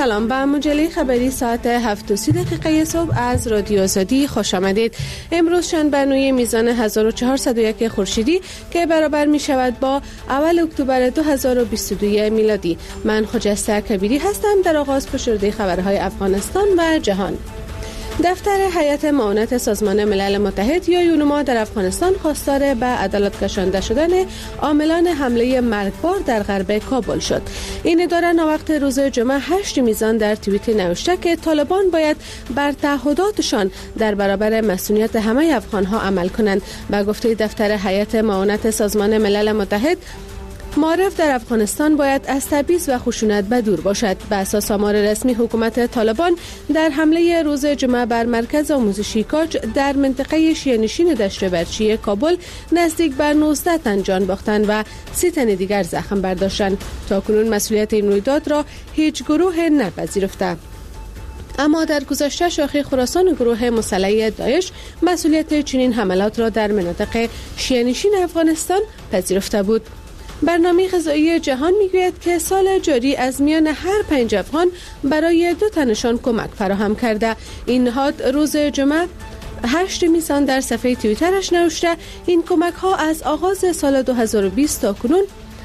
سلام، به مجله خبری ساعت 7:30 صبح از رادیو آزادی خوش آمدید. امروز شنبه میزان 1401 خورشیدی که برابر می شود با اول اکتبر 2022 میلادی. من خجسته کبیری هستم. در آغاز فشرده خبرهای افغانستان و جهان. دفتر هیئت معاونت سازمان ملل متحد یا یونما در افغانستان خواستار به عدالت کشانده شدن عاملان حمله مرگبار در غرب کابل شد. این اداره ناوقت روز جمعه 8 میزان در توییت نوشته که طالبان باید بر تعهداتشان در برابر مسئولیت همه افغانها عمل کنند. به گفته دفتر هیئت معاونت سازمان ملل متحد، معارف در افغانستان باید از تبعیض و خشونت به دور باشد. به اساس آمار رسمی حکومت طالبان در حمله روز جمعه بر مرکز آموزشی کاج در منطقه شیعه‌نشین دشت برچی کابل نزدیک به 19 تن جان باختند و 30 تن دیگر زخم برداشتند. تاکنون مسئولیت این رویداد را هیچ گروه نپذیرفته. اما در گذشته شاخه خراسان گروه مسلح داعش مسئولیت چنین حملات را در مناطق شیعه‌نشین افغانستان پذیرفته بود. برنامه غذایی جهان میگوید که سال جاری از میان هر 5 افغان برای 2 تنشان کمک فراهم کرده. این نهاد روز جمعه 8 میزان در صفحه توییترش نوشته این کمک ها از آغاز سال 2020 تا کنون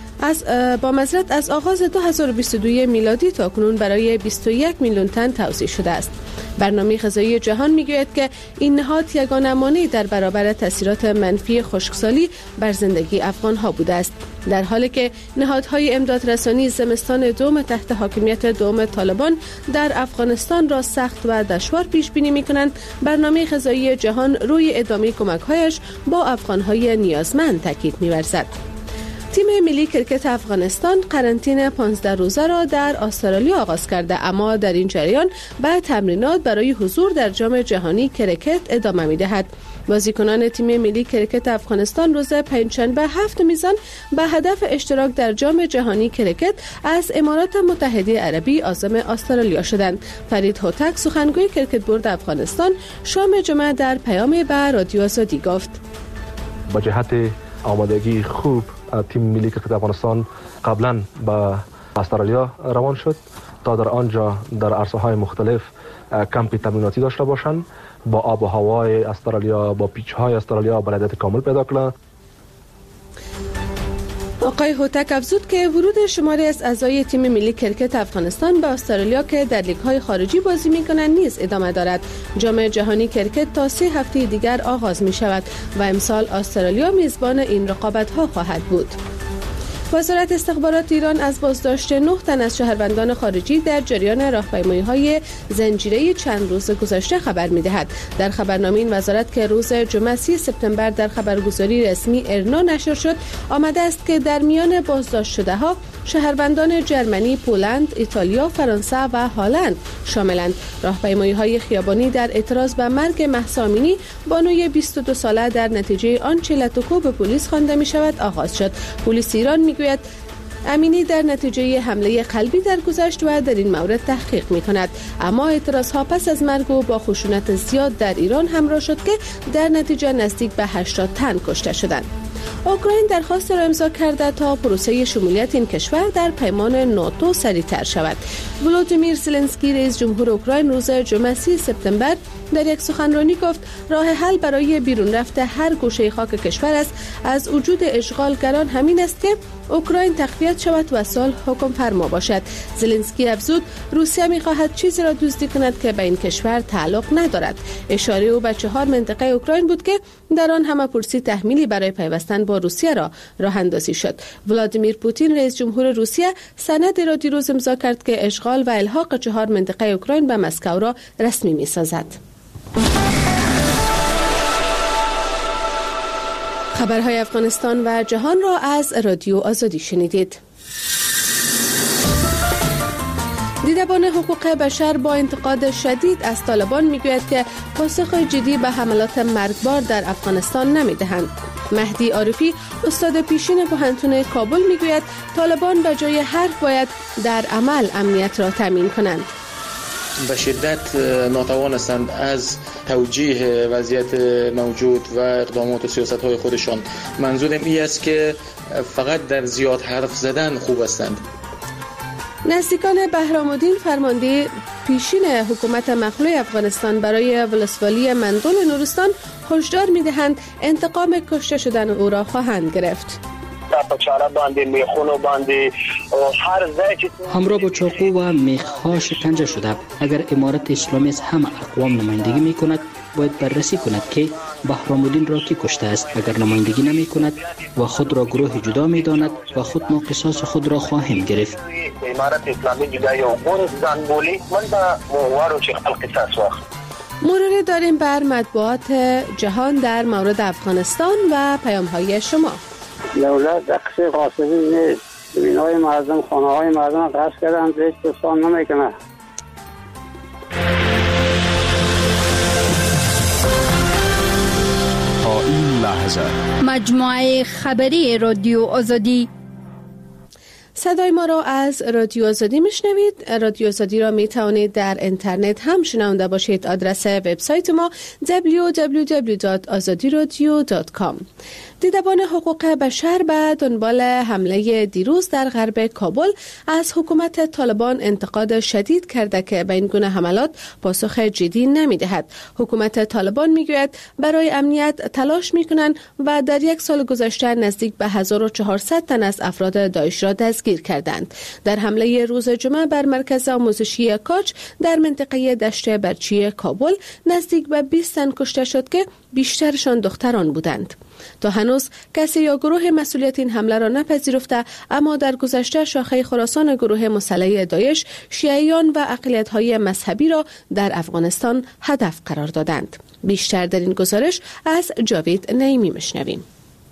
از آغاز 2022 میلادی تا کنون برای 21 میلیون تن توزیع شده است. برنامه غذایی جهان میگوید که این نهاد یگانه مانع در برابر تاثیرات منفی خشکسالی بر زندگی افغان ها بوده است. در حالی که نهادهای امدادرسانی زمستان دوم تحت حاکمیت دوم طالبان در افغانستان را سخت و دشوار پیش بینی می‌کنند، برنامه غذایی جهان روی ادامه کمک‌هایش با افغان‌های نیازمند تاکید می‌ورزد. تیم ملی کرکت افغانستان قرنطینه 15 روزه را در استرالیا آغاز کرده، اما در این جریان به تمرینات برای حضور در جام جهانی کرکت ادامه می‌دهد. بازیکنان تیم ملی کرکت افغانستان روز پنجشنبه 7 میزان به هدف اشتراک در جام جهانی کرکت از امارات متحده عربی عازم استرالیا شدند. فرید هوتک سخنگوی کرکت بورد افغانستان شام جمعه در پیامی به رادیو آزادی گفت: با جهت آمادگی خوب تیم ملی کرکت افغانستان قبلا به استرالیا روان شد تا در آنجا در عرصه‌های مختلف کمپ تمریناتی داشته باشند، با آب و هوای استرالیا، با پیچ‌های استرالیا بلدیت کامل پیدا کنند. آقای هوتک افزود که ورود شماری از اعضای تیم ملی کرکت افغانستان به استرالیا که در لیگ‌های خارجی بازی می‌کنند نیز ادامه دارد. جام جهانی کرکت تا 3 هفته دیگر آغاز می‌شود و امسال استرالیا میزبان این رقابت‌ها خواهد بود. وزارت استخبارات ایران از بازداشت 9 تن از شهروندان خارجی در جریان راهپیمایی‌های زنجیره‌ای چند روز گذشته خبر می‌دهد. در خبرنامه این وزارت که روز جمعه 30 سپتامبر در خبرگزاری رسمی ارنا نشر شد، آمده است که در میان بازداشت شده‌ها شهروندان جرمنی، پولند، ایتالیا، فرانسه و هلند شاملند. راهپیمایی‌های خیابانی در اعتراض به مرگ مهسا امینی بانوی 22 ساله در نتیجه آنچه لتوکو به پلیس خوانده می‌شود آغاز شد. پلیس ایران میگوید امینی در نتیجه حمله قلبی درگذشت و در این مورد تحقیق می‌کند. اما اعتراض‌ها پس از مرگ او با خشونت زیاد در ایران همراه شد که در نتیجه نزدیک به 80 تن کشته شدند. اوکراین درخواست را امضا کرده تا پروسه شمولیت این کشور در پیمان ناتو سریع‌تر شود. ولودیمیر زلنسکی رئیس جمهور اوکراین روز جمعه 30 سپتامبر در یک سخنرانی گفت راه حل برای بیرون رفت هر گوشه خاک کشور است از وجود اشغالگران همین است که اوکراین تقویت شود و صلح حکم فرما باشد. زلنسکی افزود روسیه می‌خواهد چیزی را دزدی کند که به این کشور تعلق ندارد. اشاره او به 4 منطقه اوکراین بود که در آن همه پرسی تحمیلی برای پیوستن با روسیه را راه اندازی شد. ولادیمیر پوتین رئیس جمهور روسیه سند را دیروز امضا کرد که اشغال و الحاق 4 منطقه اوکراین به مسکو را رسمی می‌سازد. خبرهای افغانستان و جهان را از رادیو آزادی شنیدید. دیدبان حقوق بشر با انتقاد شدید از طالبان میگوید که پاسخ جدی به حملات مرگبار در افغانستان نمیدهند. مهدی عارفی استاد پیشین پوهنتون کابل میگوید طالبان به جای حرف باید در عمل امنیت را تامین کنند. به شدت ناتوان هستند از توجیه وضعیت موجود و اقدامات و سیاست‌های خودشان. منظورم این است که فقط در زیاد حرف زدن خوب هستند. نزدیکان بهرام الدین فرمانده پیشین حکومت مخلوع افغانستان برای ولسوالی مندول نورستان هشدار می‌دهند انتقام کشته شدن او را خواهند گرفت. همراه با چاقو و میخ‌ها شکنجه شده. اگر امارت اسلامی از همه اقوام نمایندگی می‌کند باید بررسی کند که بهرام الدین را کی کشته است. اگر نمایندگی نمی‌کند و خود را گروه جدا می‌داند و خود ما قصاص خود را خواهیم گرفت. امارت اسلامی جدا یو گوند زنبولی من با موارو چې خپل قصاص واخلي. مروری داریم بر مطبوعات جهان در مورد افغانستان و پیام‌های شما. دولت اقصی قاصدی نیست. بینای مردم، خانه های مردم قصد کردن، هیچ دوستان نمیکنه. تا این لحظه مجموعه خبری رادیو آزادی. صدای ما را از رادیو آزادی میشنوید. رادیو آزادی را می توانید در اینترنت هم شنونده باشید. آدرس وبسایت ما www.azadiradio.com. دیدبان حقوق بشر به دنبال حمله دیروز در غرب کابل از حکومت طالبان انتقاد شدید کرده که به این گونه حملات پاسخ جدی نمی‌دهد. حکومت طالبان میگوید برای امنیت تلاش می‌کنند و در یک سال گذشته نزدیک به 1400 تن از افراد داعش را دستگیر کردند. در حمله روز جمعه بر مرکز آموزشی کاج در منطقه دشت برچی کابل نزدیک به 20 تن کشته شد که بیشترشان دختران بودند. تا هنوز کسی یا گروه مسئولیت این حمله را نپذیرفته، اما در گذشته شاخه خراسان گروه مسلح داعش شیعیان و اقلیت‌های مذهبی را در افغانستان هدف قرار دادند. بیشتر در این گزارش از جاوید نعیمی میشنویم.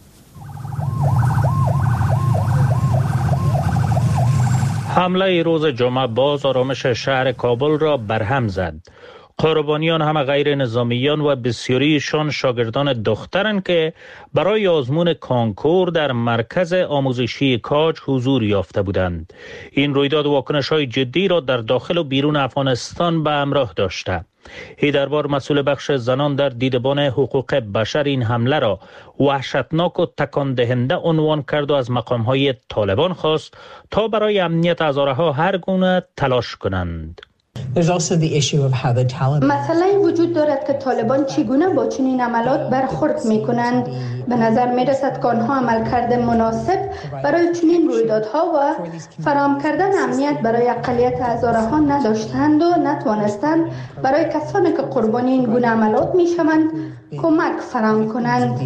حمله روز جمعه باز آرامش شهر کابل را برهم زد. قربانیان همه غیر نظامیان و بسیاریشان شاگردان دخترند که برای آزمون کانکور در مرکز آموزشی کاج حضور یافته بودند. این رویداد واکنش‌های جدی را در داخل و بیرون افغانستان به همراه داشته. هیدربار مسئول بخش زنان در دیدبان حقوق بشر این حمله را وحشتناک و تکان دهنده عنوان کرد و از مقام‌های طالبان خواست تا برای امنیت هزارها هر گونه تلاش کنند. مسئله وجود دارد که طالبان چگونه با چنین عملات برخورد می کنند. به نظر می رسد که آنها عملکرد مناسب برای چنین رویدادها و فراهم کردن امنیت برای اقلیت هزارها نداشتند و نتوانستند برای کسانی که قربانی این گونه عملات می شوند کمک فراهم کنند.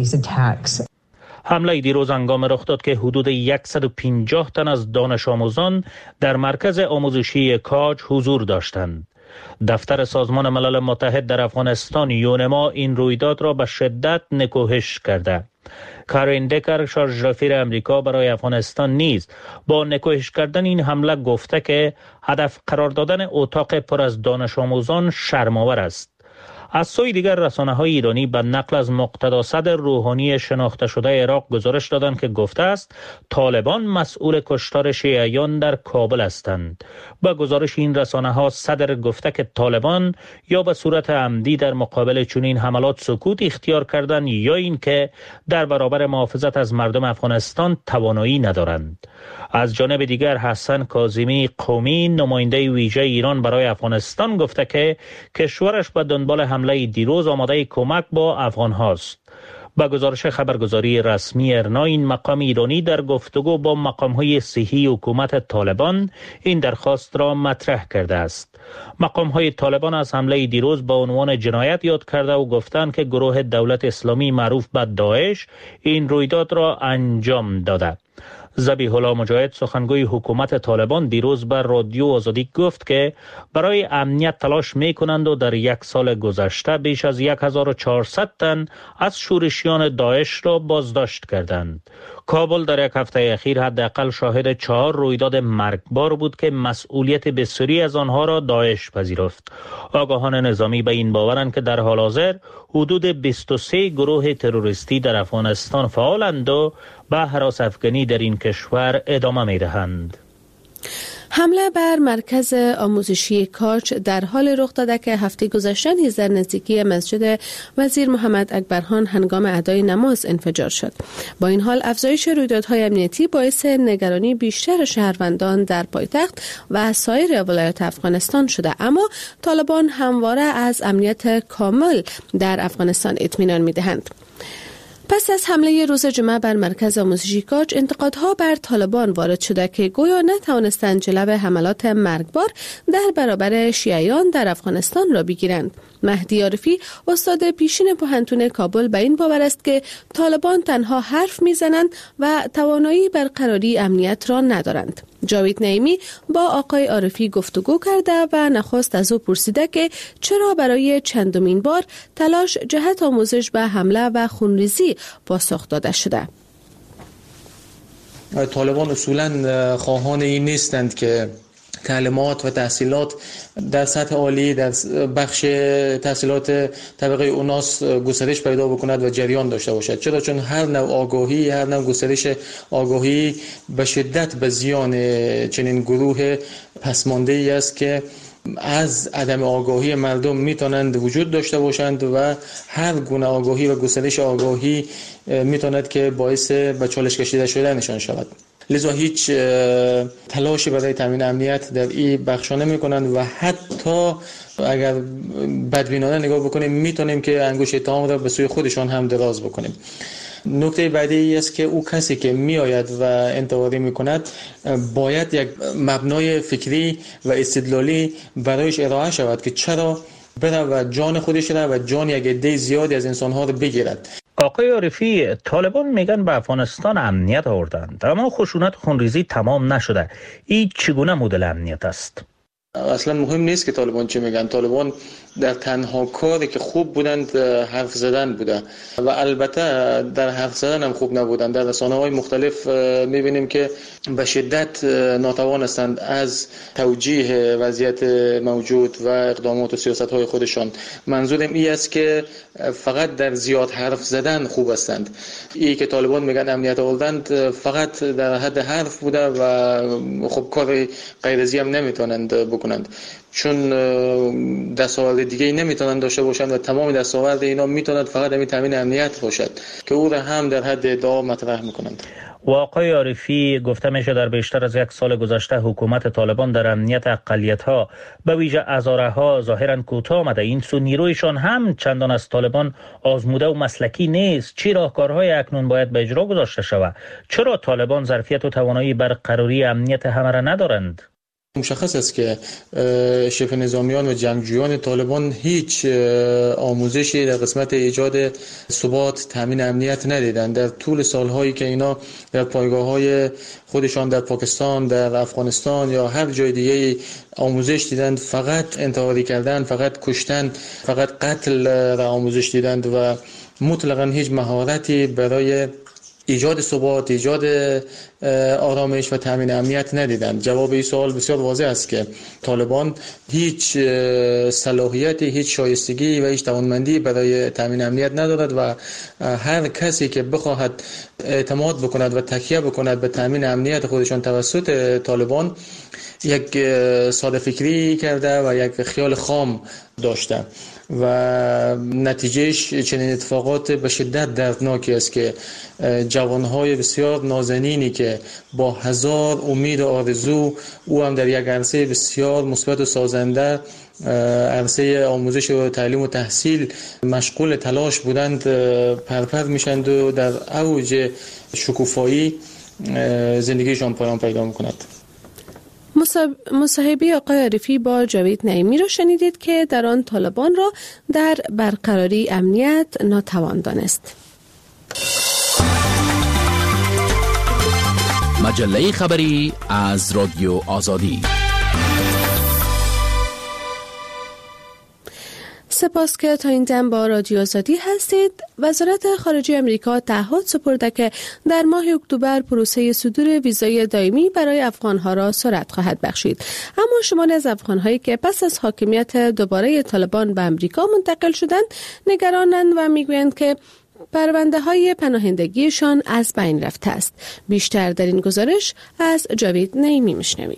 حمله دیروز هنگام رخ داد که حدود 150 تن از دانش آموزان در مرکز آموزشی کاج حضور داشتند. دفتر سازمان ملل متحد در افغانستان یونما این رویداد را به شدت نکوهش کرده. کارین دکر شارژ رفیر امریکا برای افغانستان نیز با نکوهش کردن این حمله گفته که هدف قرار دادن اتاق پر از دانش آموزان شرم‌آور است. از سوی دیگر رسانه‌های ایرانی به نقل از مقتدا صدر روحانی شناخته شده عراق گزارش دادند که گفته است طالبان مسئول کشتار شیعیان در کابل هستند. با گزارش این رسانه‌ها صدر گفته که طالبان یا به صورت عمدی در مقابل چنین حملات سکوت اختیار کردند یا اینکه در برابر محافظت از مردم افغانستان توانایی ندارند. از جانب دیگر حسن کاظمی قومی نماینده ویژه ایران برای افغانستان گفته که کشورش به دنبال حمله دیروز آماده کمک با افغان هاست. با گزارش خبرگزاری رسمی ارنا این مقام ایرانی در گفتگو با مقام‌های صحی حکومت طالبان این درخواست را مطرح کرده است. مقام‌های طالبان از حمله دیروز با عنوان جنایت یاد کرده و گفتند که گروه دولت اسلامی معروف به داعش این رویداد را انجام داده. ذبیح الله مجاهد سخنگوی حکومت طالبان دیروز بر رادیو آزادی گفت که برای امنیت تلاش می کنند و در یک سال گذشته بیش از 1400 تن از شورشیان داعش را بازداشت کردند. کابل در یک هفته اخیر حداقل شاهد 4 رویداد مرگبار بود که مسئولیت بسیاری از آنها را داعش پذیرفت. آگاهان نظامی به این باورند که در حال حاضر حدود 23 گروه تروریستی در افغانستان فعالند و به هراس افغانی در این کشور ادامه می دهند. حمله بر مرکز آموزشی کاج در حال رخ داده که هفته گذشته نیز در نزدیکی مسجد وزیر محمد اکبرخان هنگام ادای نماز انفجار شد. با این حال افزایش رویدادهای امنیتی باعث نگرانی بیشتر شهروندان در پایتخت و سایر ولایات افغانستان شده، اما طالبان همواره از امنیت کامل در افغانستان اطمینان می‌دهند. پس از حمله روز جمعه بر مرکز آموزشی کاج، انتقادها بر طالبان وارد شده که گویا نتوانستند جلو حملات مرگبار در برابر شیعیان در افغانستان را بگیرند. مهدی عارفی، استاد پیشین پوهنتون کابل، به این باور است که طالبان تنها حرف میزنند و توانایی برقراری امنیت را ندارند. جاوید نعیمی با آقای عارفی گفتگو کرده و نخست از او پرسیده که چرا برای چندمین بار تلاش جهت آموزش به حمله و خونریزی پاسخ داده شده. طالبان اصولاً خواهان این نیستند که تعلیمات و تحصیلات در سطح عالی در بخش تحصیلات طبقه اوناس گسترش پیدا بکند و جریان داشته باشد. چرا؟ چون هر نوع آگاهی، هر نوع گسترش آگاهی به شدت به زیان چنین گروه پسمانده‌ای است که از عدم آگاهی مردم میتونند وجود داشته باشند و هر گونه آگاهی و گسترش آگاهی میتواند که باعث به چالش کشیده شدنشان شود. لذا هیچ تلاشی برای تامین امنیت در این بخشا نمی‌کنند و حتی اگر بدبینانه نگاه بکنیم میتونیم که انگشت اتهام را به سوی خودشان هم دراز بکنیم. نکته بعدی ای است که او کسی که میآید و انتقادی میکند باید یک مبنای فکری و استدلالی برایش ارائه شود که چرا بره و جان خودش را و جان یک عده زیادی از انسانها را بگیرد. آقای عارفی، طالبان میگن به افغانستان امنیت آوردند، اما خشونت خونریزی تمام نشده. این چگونه مدل امنیت است؟ اصلا مهم نیست که طالبان چی میگن. طالبان در تنها کاری که خوب بودند حرف زدن بوده و البته در حرف زدن هم خوب نبودند. در رسانه‌های مختلف میبینیم که به شدت ناتوان هستند از توجیه وضعیت موجود و اقدامات و سیاست‌های خودشان. منظورم این است که فقط در زیاد حرف زدن خوب هستند. این که طالبان میگن امنیت آوردند فقط در حد حرف بوده و خب کار غیر از این هم نمیتونند بکنند، چون دستاورد دیگه نمیتونن داشته باشند و تمام دستاورد اینا میتونند فقط همین تامین امنیت باشد که او را هم در حد ادعا مطرح میکنند. و آقای عارفی، گفته میشه در بیشتر از یک سال گذشته حکومت طالبان در امنیت اقلیت‌ها به ویژه هزاره‌ها ظاهراً کوتاه آمده. این سو نیرویشان هم چندان از طالبان آزموده و مسلکی نیست. چی راهکارهای اکنون باید به اجرا گذاشته شود؟ چرا طالبان ظرفیت و توانایی برقراری امنیت همه را ندارند؟ مشخص است که شبه نظامیان و جنگجویان طالبان هیچ آموزشی در قسمت ایجاد ثبات، تامین امنیت ندیدند. در طول سالهایی که اینا در پایگاه‌های خودشان در پاکستان، در افغانستان یا هر جای دیگه آموزش دیدند، فقط انتحاری کردن، فقط کشتن، فقط قتل را آموزش دیدند و مطلقاً هیچ مهارتی برای ایجاد ثبات، ایجاد آرامش و تامین امنیت ندیدند. جواب این سوال بسیار واضح است که طالبان هیچ صلاحیتی، هیچ شایستگی و هیچ توانمندی برای تامین امنیت ندارد و هر کسی که بخواهد اعتماد بکند و تکیه بکند به تامین امنیت خودشان توسط طالبان یک ساده فکری کرده و یک خیال خام داشته و نتیجهش چنین اتفاقات به شدت دردناکی است که جوانهای بسیار نازنینی که با هزار امید و آرزو او هم در یک عرصه بسیار مثبت و سازنده، عرصه آموزش و تعلیم و تحصیل مشغول تلاش بودند، پرپر میشند و در اوج شکوفایی زندگیشان پایان پیدا میکند. مصاحبه آقای عارفی با جاوید نعیمی را شنیدید که در آن طالبان را در برقراری امنیت ناتوان دانست. مجله خبری از رادیو آزادی. سپاس که تا این دم با رادیو آزادی هستید. وزارت خارجه امریکا تعهد سپرده که در ماه اکتبر پروسه صدور ویزای دائمی برای افغانها را سرعت خواهد بخشید. اما شماری از افغانهایی که پس از حاکمیت دوباره طالبان به امریکا منتقل شدند نگرانند و میگویند که پرونده های پناهندگیشان از بین رفته است. بیشتر در این گزارش از جاوید نعیمی میشنویم.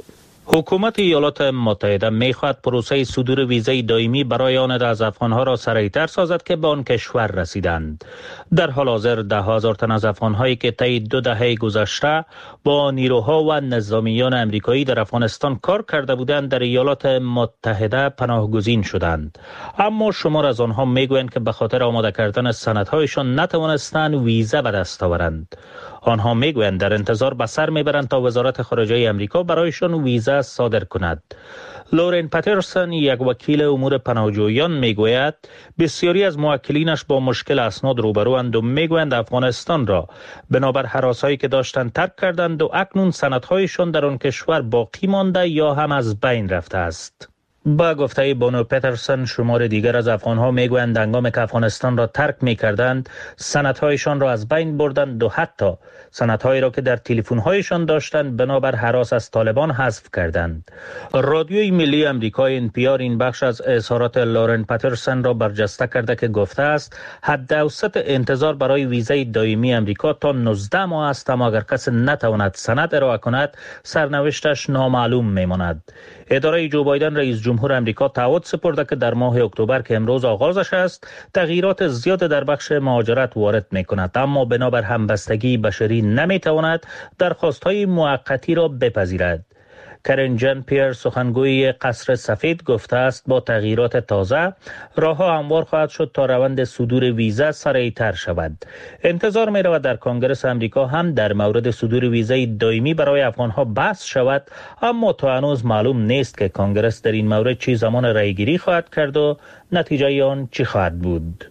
حکومت ایالات متحده می‌خواهد پروسه صدور ویزای دائمی برای آن از افغان‌ها را سریعتر سازد که به آن کشور رسیدند. در حال حاضر 10,000 تن از افغان‌هایی که طی 2 دهه گذشته با نیروها و نظامیان امریکایی در افغانستان کار کرده بودند در ایالات متحده پناهگزین شدند. اما شمار از آنها می‌گویند که به خاطر آماده کردن سندهایشان نتوانستند ویزا به دست آورند. آنها میگویند در انتظار به سر میبرند تا وزارت خارجه امریکا برایشان ویزا صادر کند. لورن پاترسون، یک وکیل امور پناهجویان، میگوید بسیاری از موکلینش با مشکل اسناد روبروند و میگویند افغانستان را بنابر هراسایی که داشتند ترک کردند و اکنون سندهایشان در آن کشور باقی مانده یا هم از بین رفته است. با گفته بانو پترسون، شمار دیگر از افغان‌ها میگویند هنگامی که افغانستان را ترک می‌کردند سندهایشان را از بین بردند و حتی سندهایی را که در تلفن‌هایشان داشتند بنابر هراس از طالبان حذف کردند. رادیوی ملی آمریکا NPR این بخش از اظهارات لورن پترسون را برجسته کرده که گفته است حد اوسط انتظار برای ویزای دائمی آمریکا تا 19 ماه است، اما اگر کسی نتواند سند ارائه کند سرنوشتش نامعلوم میماند. اداره جو بایدن رئیس جمهور امریکا تعهد سپرده که در ماه اکتبر که امروز آغازش است تغییرات زیاد در بخش مهاجرت وارد می‌کند، اما بنابر همبستگی بشری نمی‌تواند درخواست‌های موقتی را بپذیرد. کرن جان پیر، سخنگوی قصر سفید، گفته است با تغییرات تازه راه‌ها هموار خواهد شد تا روند صدور ویزا سریعتر شود. انتظار می‌رود در کنگره آمریکا هم در مورد صدور ویزای دائمی برای افغان‌ها بحث شود، اما تا هنوز معلوم نیست که کنگره در این مورد چه زمان رأی‌گیری خواهد کرد و نتیجه آن چی خواهد بود.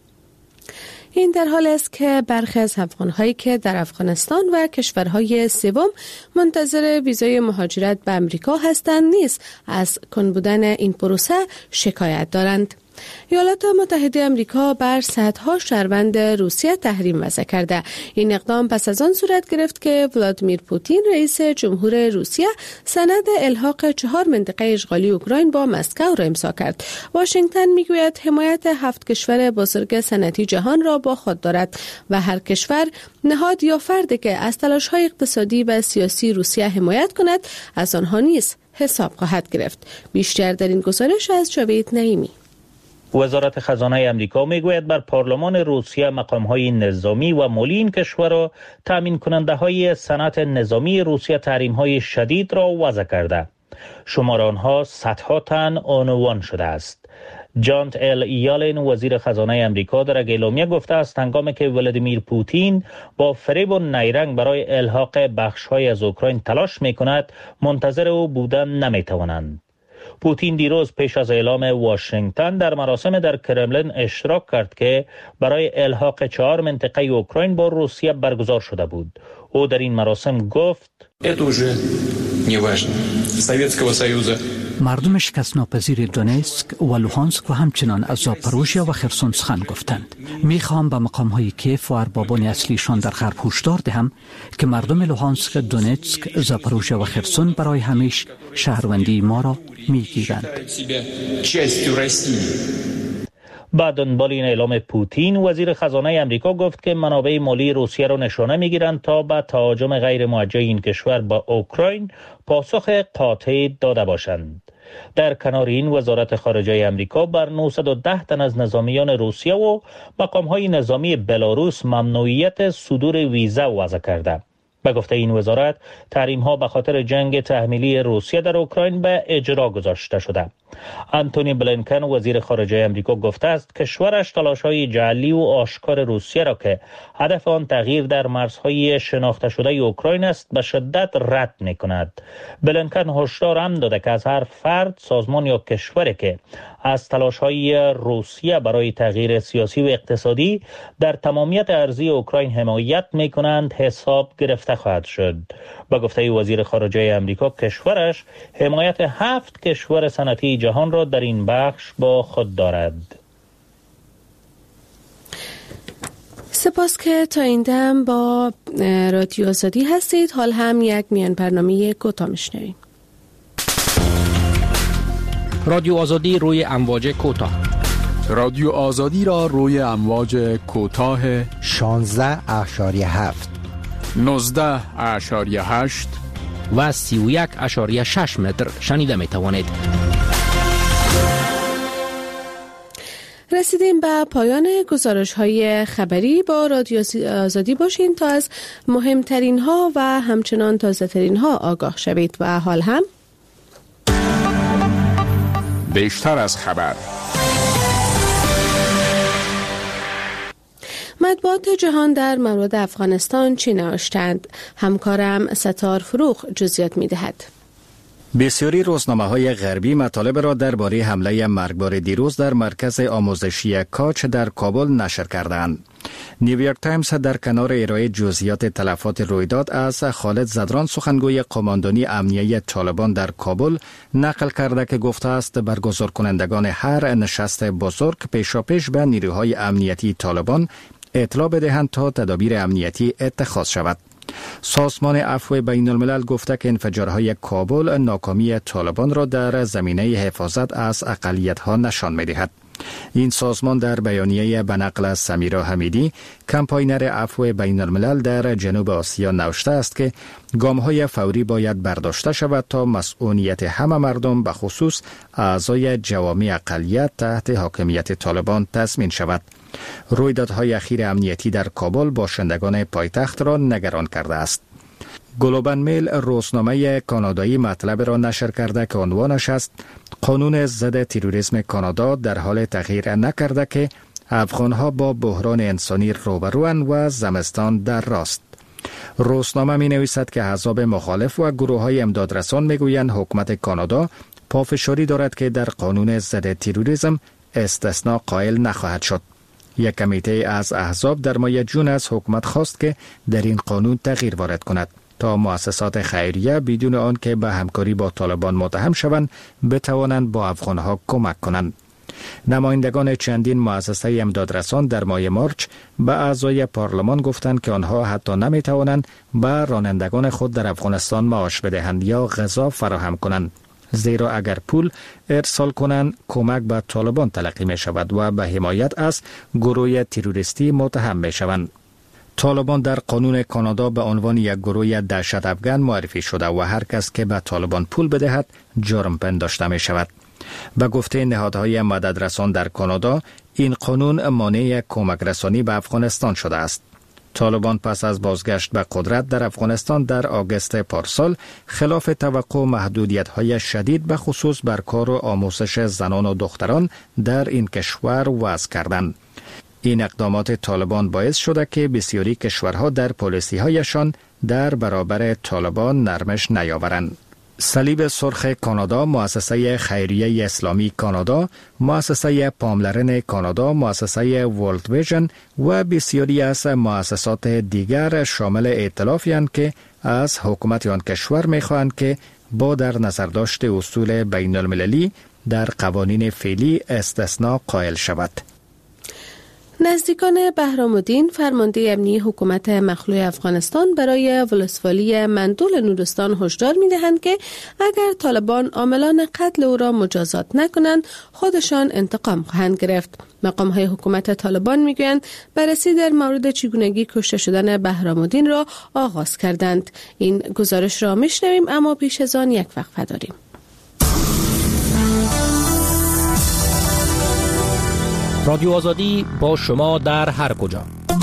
این در حال است که برخی از افغان‌هایی که در افغانستان و کشورهای سوم منتظر ویزای مهاجرت به امریکا هستند نیز از کند بودن این پروسه شکایت دارند. ایالات متحده آمریکا بر صدها شهروند روسیه تحریم وضع کرده. این اقدام پس از آن صورت گرفت که ولادیمیر پوتین رئیس جمهور روسیه سند الحاق 4 منطقه اشغالی اوکراین با مسکو را امضا کرد. واشنگتن میگوید حمایت 7 کشور بزرگ صنعتی جهان را با خود دارد و هر کشور، نهاد یا فردی که از تلاش‌های اقتصادی و سیاسی روسیه حمایت کند از آنها نیز حساب خواهد گرفت. بیشتر در این گزارش از جاوید نعیمی. وزارت خزانه امریکا میگوید بر پارلمان روسیه مقام‌های نظامی و مالی این کشور را تامین کننده های صنعت نظامی روسیه تحریم‌های شدید را وضع کرده. شمار آنها صدها تن عنوان شده است. جانت ال یالن، وزیر خزانه امریکا، در اعلامیه گفته است هنگامی که ولادیمیر پوتین با فریب و نیرنگ برای الحاق بخش‌های از اوکراین تلاش می‌کند، منتظر او بودن نمی‌توانند. پوتین دیروز پیش از اعلام واشنگتن در مراسم در کرملین اشتراک کرد که برای الحاق 4 منطقه اوکراین با روسیه برگزار شده بود. او در این مراسم گفت: مردم شکست ناپذیر دونتسک و لوهانسک و همچنان از زاپاروژیا و خرسون سخن گفتند. میخوام به مقام‌های کیف و اربابان اصلیشان در غرب هشدار دهم که مردم لوهانسک، دونتسک، زاپاروژیا و خرسون برای همیشه شهروندی ما را میگیرند. بعد دنبال این اعلام پوتین، وزیر خزانه امریکا گفت که منابع مالی روسیه را نشانه میگیرند تا به تهاجم غیر موجه این کشور با اوکراین پاسخ قاطع داده باشند. در کنار این، وزارت خارجه امریکا بر 910 تن از نظامیان روسیه و مقام‌های نظامی بلاروس ممنوعیت صدور ویزا وضع کرده. به گفته این وزارت، تحریم‌ها به خاطر جنگ تحمیلی روسیه در اوکراین به اجرا گذاشته شده. آنتونی بلینکن، وزیر خارجه امریکا، گفته است کشورش تلاش‌های جعلی و آشکار روسیه را که هدف آن تغییر در مرزهای شناخته شده اوکراین است به شدت رد می‌کند. بلینکن هشدار هم داده که از هر فرد، سازمان یا کشوری که از تلاش‌های روسیه برای تغییر سیاسی و اقتصادی در تمامیت ارضی اوکراین حمایت می‌کنند حساب گرفته خواهد شد. با گفته وزیر خارجه امریکا، کشورش حمایت 7 کشور صنعتی جهان را در این بخش با خود دارد. سپاس که تا این دم با رادیو آزادی هستید. حال هم یک میان برنامه کوتاه میشنویم. رادیو آزادی روی امواج کوتاه. رادیو آزادی را روی امواج کوتاه 16.7 19.8 و 31.6 متر شنیده می توانید. رسیدیم به پایان گزارش‌های خبری. با رادیو آزادی باشین تا از مهمترین ها و همچنان تازه ترین ها آگاه شوید و حال هم بیشتر از خبر. مطبوعات جهان در مورد افغانستان چی نوشتند؟ همکارم ستار فروغ جزئیات می‌دهد. بسیاری روزنامه‌های غربی مطالب را درباره حمله مرگبار دیروز در مرکز آموزشی کاج در کابل نشر کردند. نیویورک تایمز در کنار ارائه جزئیات تلفات رویداد از خالد زدران، سخنگوی قماندانی امنیه طالبان در کابل، نقل کرده که گفته است برگزار کنندگان هر نشست بزرگ پیشاپیش به نیروهای امنیتی طالبان اطلاع بدهند تا تدابیر امنیتی اتخاذ شود. سازمان عفو بین الملل گفته که انفجارهای کابل ناکامی طالبان را در زمینه حفاظت از اقلیت‌ها نشان می‌دهد. این سازمان در بیانیه به نقل سمیرا حمیدی، کمپاینر عفو بین الملل در جنوب آسیا، نوشته است که گام‌های فوری باید برداشته شود تا مسئولیت همه مردم به خصوص اعضای جوامع اقلیت تحت حاکمیت طالبان تضمین شود. رویدادهای اخیر امنیتی در کابل باشندگان پایتخت را نگران کرده است. گلوبال میل روزنامه کانادایی مطلب را نشر کرده که عنوانش است: قانون ضد تروریسم کانادا در حال تغییر نکرده که افغانها با بحران انسانی روبروند و زمستان در راست. روزنامه می نویسد که احزاب مخالف و گروه‌های امدادرسان می گویند حکومت کانادا پافشاری دارد که در قانون ضد تروریسم استثناء قائل نخواهد شد. یک کمیته از احزاب در ماه جون از حکومت خواست که در این قانون تغییر وارد کند تا مؤسسات خیریه بدون آن که به همکاری با طالبان متهم شوند بتوانند با افغانها کمک کنند. نمایندگان چندین مؤسسه امدادرسان در ماه مارچ به اعضای پارلمان گفتند که آنها حتی نمیتوانند به رانندگان خود در افغانستان معاش بدهند یا غذا فراهم کنند، زیرا اگر پول ارسال کنند کمک به طالبان تلقی می شود و به حمایت از گروه تروریستی متهم می شوند. طالبان در قانون کانادا به عنوان یک گروه دهشت افغان معرفی شده و هر کس که به طالبان پول بدهد جرم پنداشته می شود. به گفته نهادهای مددرسان در کانادا، این قانون مانع کمک رسانی به افغانستان شده است. طالبان پس از بازگشت به قدرت در افغانستان در آگوست پارسال خلاف توقع محدودیت‌های شدید به خصوص بر کار و آموزش زنان و دختران در این کشور وضع کردند. این اقدامات طالبان باعث شده که بسیاری کشورها در پالیسی‌هایشان در برابر طالبان نرمش نیاورند. صلیب سرخ کانادا، مؤسسه خیریه اسلامی کانادا، مؤسسه پاملرن کانادا، مؤسسه ورلد ویژن و بسیاری از مؤسسات دیگر شامل ائتلافی اند که از حکومت آن کشور می‌خواهند که با در نظر داشت اصول بین المللی در قوانین فعلی استثناء قائل شود. نزدیکان بهرام الدین فرمانده امنی حکومت مخلوع افغانستان برای ولسوالی مندول نورستان هشدار می‌دهند که اگر طالبان عاملان قتل او را مجازات نکنند خودشان انتقام خواهند گرفت. مقام‌های حکومت طالبان می‌گویند بررسی در مورد چگونگی کشته شدن بهرام الدین را آغاز کردند. این گزارش را میشنویم، اما پیش از آن یک وقفه داریم. رادیو آزادی با شما در هر کجا.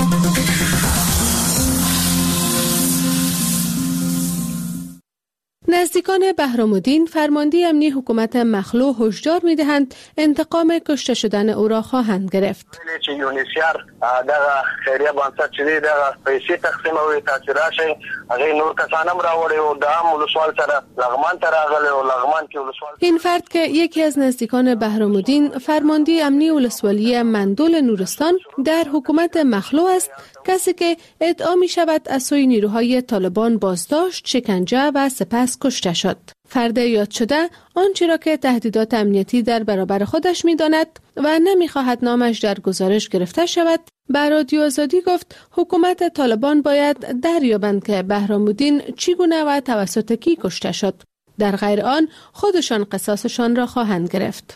نزدیکان بهرام الدین فرمانده امنی حکومت مخلوع هشدار می‌دهند انتقام کشته شدن او را خواهند گرفت. چې یونیسیار دغه خیریه بنسټ چې دغه پیسې تقسیموي تاسو راشئ هغه نور کسان هم راوړي او د عام ولسوال سره لغمان ته راغلي او لغمان کې ولسوال. این فرد که یکی از نزدیکان بهرام الدین فرمانده امنی ولسوالی مندول نورستان در حکومت مخلوع است، کسی که ادعا می شود از سوی نیروهای طالبان بازداشت، شکنجه و سپس کشته شد. فرد یاد شده آنچه را که تهدیدات امنیتی در برابر خودش می داند و نمی خواهد نامش در گزارش گرفته شود، به رادیو آزادی گفت حکومت طالبان باید دریابند که بهرام الدین چگونه و توسط کی کشته شد. در غیر آن خودشان قصاصشان را خواهند گرفت.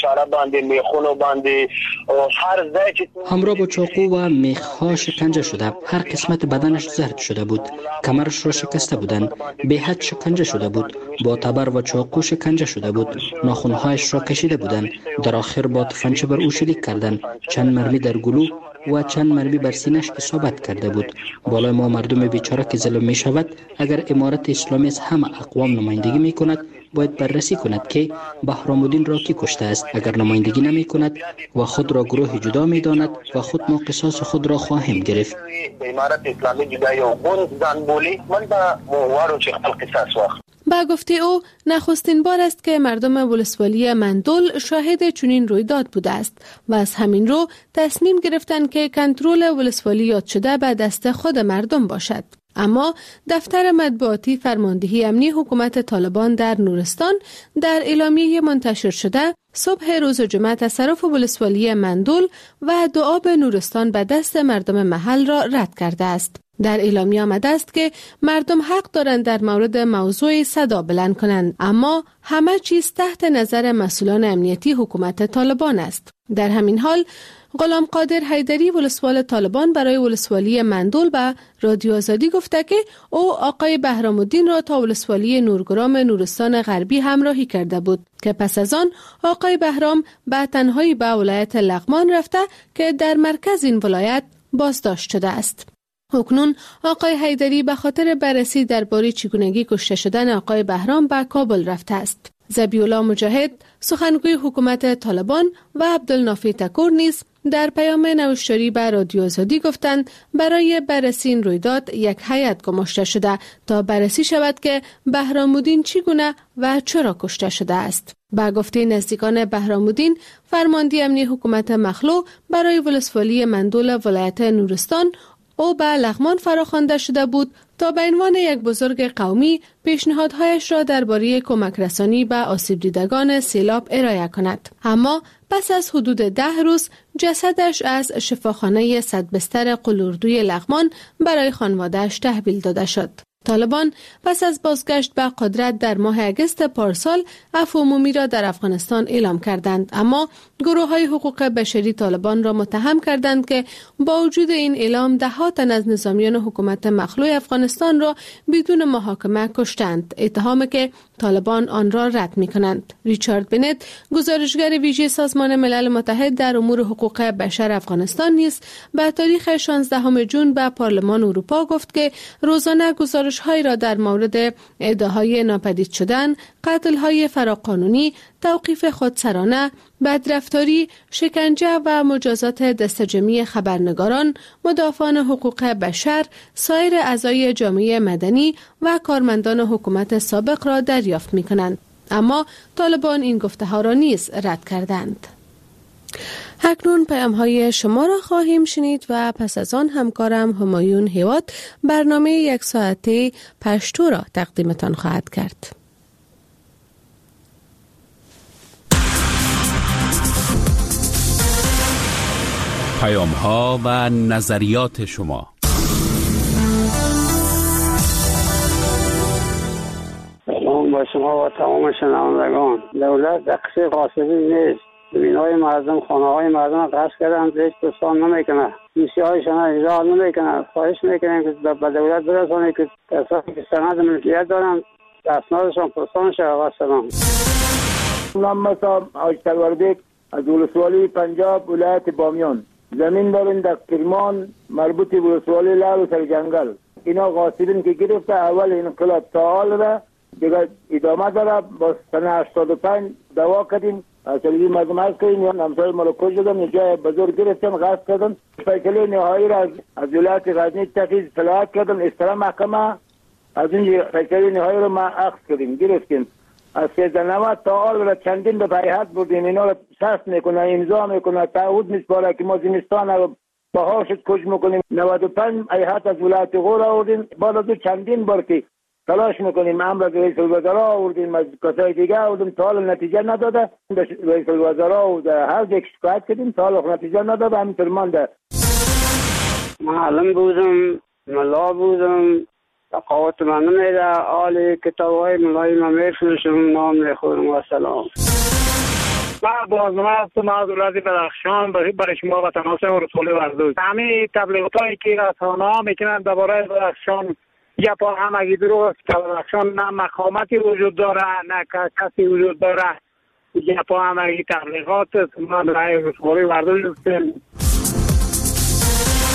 همراه با چاقو و میخ‌ها شکنجه شده، هر قسمت بدنش زرد شده بود، کمرش را شکسته بودند، به حد شکنجه شده بود، با تبر و چاقو شکنجه شده بود، ناخن‌هایش را کشیده بودند، در آخر با تفنگچه بر او شلیک کردند، چند مرمی در گلو و چند مرمی بر سینه‌اش اصابت کرده بود. بالای ما مردم بیچاره که ظلم می شود، اگر امارت اسلامی از همه اقوام نمایندگی می کند باید بررسی کند که بهرام‌الدین را کی کشته است. اگر نمایندگی نمی کند و خود را گروه جدا می داند و خود ما قصاص خود را خواهیم گرفت. امارت اسلامی جدا یا گوند زن بولی من با موارو چه قصاص واخ. با گفته او نخستین بار است که مردم ولسوالی مندل شاهد چنین رویداد بوده است و از همین رو تصمیم گرفتند که کنترل ولسوالی یاد شده به دست خود مردم باشد. اما دفتر مطبوعاتی فرماندهی امنی حکومت طالبان در نورستان در اعلامیه منتشر شده صبح روز جمعه تصرف ولسوالی مندل و دعا به نورستان به دست مردم محل را رد کرده است. در اعلامیه آمده است که مردم حق دارند در مورد موضوع صدا بلند کنند، اما همه چیز تحت نظر مسئولان امنیتی حکومت طالبان است. در همین حال غلام قادر حیدری ولسوال طالبان برای ولسوالی مندل به رادیو آزادی گفته که او آقای بهرام‌الدین را تا ولسوالی نورگرام نورستان غربی همراهی کرده بود که پس از آن آقای بهرام به تنهایی به ولایت لغمان رفته که در مرکز این ولایت بازداشت شده است. اکنون آقای حیدری به خاطر بررسی درباره چگونگی کشته شدن آقای بهرام به کابل رفته است. ذبیح‌الله مجاهد سخنگوی حکومت طالبان و عبدالنافی تکور نیز در پیام نوشتاری به رادیو آزادی گفتند برای بررسی این رویداد یک هیئت گماشته شده تا بررسی شود که بهرام‌الدین چگونه و چرا کشته شده است. با گفته نزدیکان بهرام‌الدین فرماندهی امنی حکومت مخلوع برای ولسوالی مندل ولایت نورستان او به لغمان فراخوانده شده بود تا به عنوان یک بزرگ قومی پیشنهادهایش را درباره کمک رسانی به آسیب دیدگان سیلاب ارائه کند. اما پس از حدود 10 روز جسدش از شفاخانه 100 بستر قلاردوی لغمان برای خانواده‌اش تحویل داده شد. طالبان پس از بازگشت به قدرت در ماه اگست پارسال عفو عمومی را در افغانستان اعلام کردند، اما گروه‌های حقوق بشری طالبان را متهم کردند که با وجود این اعلام ده‌ها تن از نظامیان حکومت مخلوع افغانستان را بدون محاکمه کشتند، اتهامی که طالبان آن را رد می‌کنند. ریچارد بنت گزارشگر ویژه سازمان ملل متحد در امور حقوق بشر افغانستان نیز به تاریخ 16 جون به پارلمان اروپا گفت که روزانه گزارش‌هایی را در مورد ادعاهای ناپدید شدن، قتل‌های فراقانونی، توقیف خودسرانه، بدرفتاری، شکنجه و مجازات دستجمعی خبرنگاران، مدافعان حقوق بشر، سایر اعضای جامعه مدنی و کارمندان حکومت سابق را دریافت می‌کنند. اما طالبان این گفته‌ها را نیز رد کردند. اکنون پیام‌های شما را خواهیم شنید و پس از آن همکارم همایون هیواد برنامه 1 ساعته پشتو را تقدیمتان خواهد کرد. پیام‌ها و نظریات شما. سلام با شما و تمام شنوندگان. دولت دقیقه قاصدی نیست. بینای مردم، خانه های مردم قصد کردن، هیچ دوستان نمیکنه. پیسی هایشان اجرا نمیکنه. خواهش میکنیم که به دولت برسانه که کسانی که سند ملکیت دارن اسنادشان پرسان شود. و سلام. نام صاحب حاج سروربیک از ولسوالی پنجاب ولایت بامیان. زمین داریم در کرمان مربوط به ولسوالی لال و سرجنگل. اینا غاصبین که گرفته اول انقلاب تا حال را دیگه ادامه داره. با سنه 85 دعوا کردیم، اصلی مردم هست کردیم، یا همسای ملکو شدن، یه جای بزرگ گرفتن، غصب کردن. فیصله نهایی را از ولایت غزنی تحقیق صلاحیت کردن، اصلاح محکمه از این فیصله نهایی را ما اخذ کردیم، گرفتیم. از 1390 تا حال را چندین به هیئت بردیم، اینا را شرط میکنه، امضا میکنه، تعهد میسپاره که ما زمستان رو بهارش کش میکنیم. 95 هیئت از ولایت غور آوردیم، بعد از چندین بار که تلاش میکنیم، امر از رئیس الوزراء آوردیم، از کسای دیگه آوردیم، تا حال نتیجه نداده. رئیس الوزراء و هر یک شکایت کردیم، تا حال نتیجه نداده، همینطور مانده. معلم بودم، ملا بودم، تقاوت من نمیده. حال کتاب های ملایم میفروشم، نام میخورم و سلام. من بازنامه هستم از ولایت بدخشان برای شما و تناسب رسول وردوز. همه تبلیغات هایی که رسانه ها میکنند درباره بدخشان یا پا همگی دروغ است که بدخشان نه مقامتی وجود داره نه کسی وجود داره. یا پا همگی تبلیغات است. من برای رسول وردوز هستم.